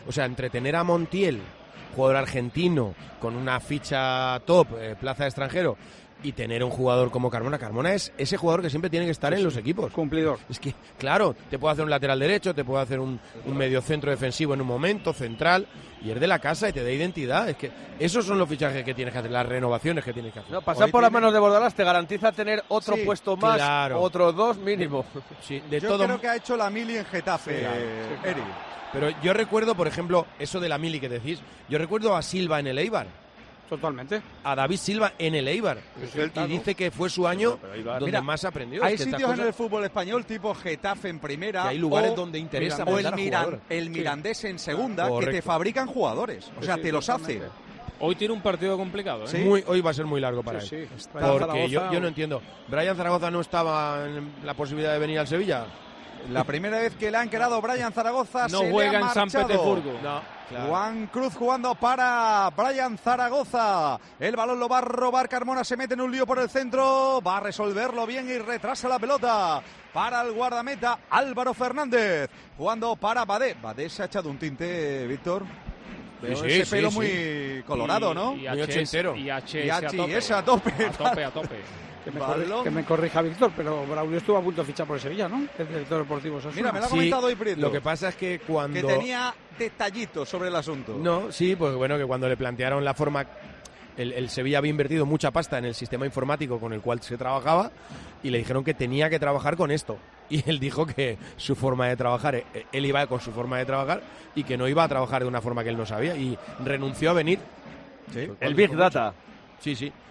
O sea, entre tener a Montiel, jugador argentino, con una ficha top, plaza de extranjero, y tener un jugador como Carmona. Carmona es ese jugador que siempre tiene que estar en los equipos. Cumplidor. Es que, claro, te puede hacer un lateral derecho, te puede hacer un mediocentro defensivo en un momento, central, y es de la casa y te da identidad. Es que esos son los fichajes que tienes que hacer, las renovaciones que tienes que hacer. No, pasar por las manos de Bordalás te garantiza tener otro puesto más, otros 2 mínimo. Sí, Yo creo que ha hecho la mili en Getafe, Eri. Pero yo recuerdo, por ejemplo, eso de la mili que decís, yo recuerdo a Silva en el Eibar. Totalmente. A David Silva en el Eibar. Y dice que fue su año donde más aprendió. Hay sitios en el fútbol español tipo Getafe en primera. Que hay lugares donde interesa o el Mirandés en segunda, que te fabrican jugadores. O sea, te los hace. Hoy tiene un partido complicado, ¿eh? Sí. Hoy va a ser muy largo para él. Porque yo no entiendo. ¿Brian Zaragoza no estaba en la posibilidad de venir al Sevilla? La primera vez que le han quedado Brian Zaragoza no juega en San Petersburgo. No, claro. Juan Cruz jugando para Brian Zaragoza. El balón lo va a robar Carmona, se mete en un lío por el centro, va a resolverlo bien y retrasa la pelota para el guardameta Álvaro Fernández. Jugando para Badé. Badé se ha echado un tinte, Víctor. Veo ese pelo muy colorado, ¿no? Y muy ochentero. Y a tope. A tope. Que me corrija Víctor, pero Braulio estuvo a punto de fichar por el Sevilla, ¿no? El director deportivo. Mira, me lo ha comentado hoy Prieto. Lo que pasa es que cuando... Que tenía detallitos sobre el asunto. No, sí, pues bueno, que cuando le plantearon la forma... El Sevilla había invertido mucha pasta en el sistema informático con el cual se trabajaba y le dijeron que tenía que trabajar con esto. Y él dijo que su forma de trabajar, él iba con su forma de trabajar y que no iba a trabajar de una forma que él no sabía y renunció a venir. ¿Sí? El Big Data. Sí.